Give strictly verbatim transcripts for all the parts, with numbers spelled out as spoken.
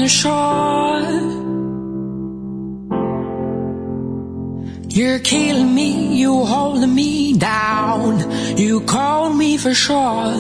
the shore. You're killing me, you holding me down. You called me for sure.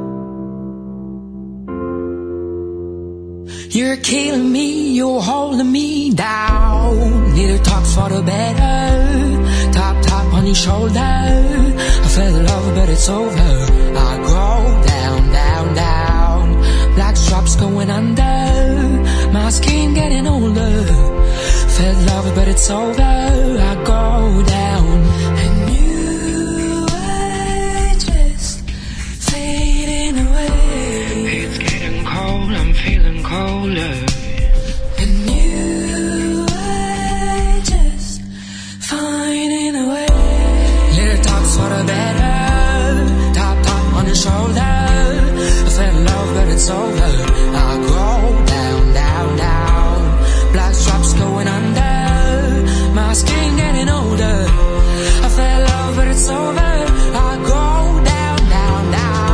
You're killing me, you're holding me down. Little talks for the better. Top, top on your shoulder. I fell in love but it's over. I go down, down, down. Black straps going under. My skin getting older. Fell in love but it's over. I go down. And you are just fading away. It's getting cold, I'm feeling colder. And you are just finding a way. Little talks for the better. Top, top on your shoulder. I fell in love but it's over. I go down, down, down. Black straps going under. My skin getting older. I fell in love but it's over. I go down, down,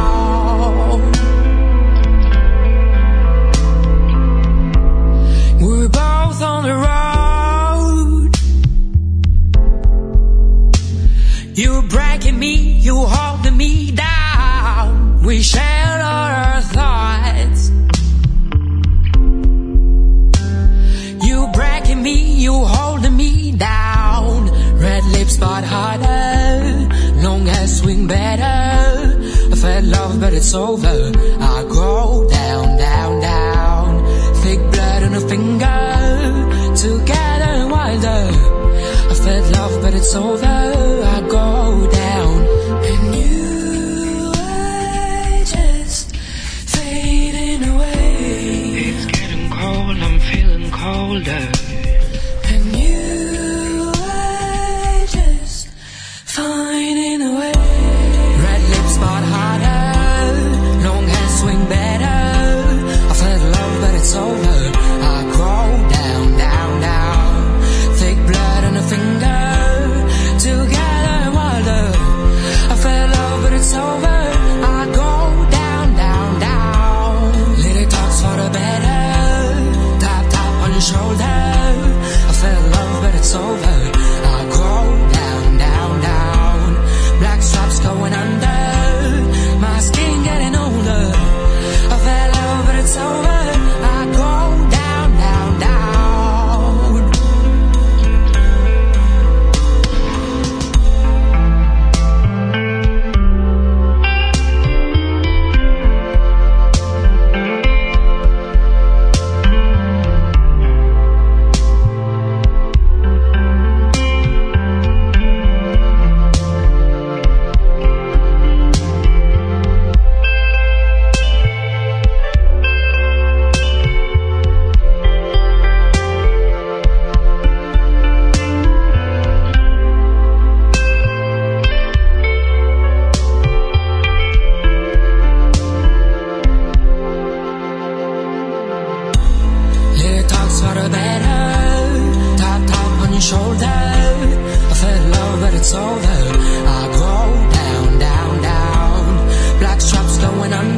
down. We're both on the road. You're breaking me, you holding me down. We share all our thoughts. You breaking me, you holding me down. Red lips but harder. Long hair swing better. I fell in love but it's over. I go down, down, down. Thick blood on a finger. Together and wilder. I fell in love but it's over. I go down. And you are just fading away. It's getting cold, I'm feeling colder. And you are just finding a way. Red lips but harder. Long hair swing better. I fell in love but it's over. I go down, down, down. Thick blood on a finger. Together and wilder. I fell in love but it's over. I go down, down, down. Little talks for the better. Tap, tap on your shoulder. I fell in love but it's over. I go down, down, down. Black straps going under. My skin getting older. I fell in love but it's over. I go down, down, down. Little talks for the better. Top, top on your shoulder. I fell in love but it's over. I go down, down, down. Black straps going under.